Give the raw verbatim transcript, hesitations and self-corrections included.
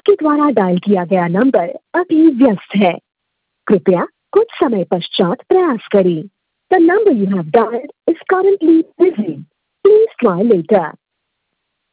आपके द्वारा डायल किया गया नंबर अभी व्यस्त है। कृपया कुछ समय पश्चात प्रयास करें। The number you have dialed is currently busy. Please try later.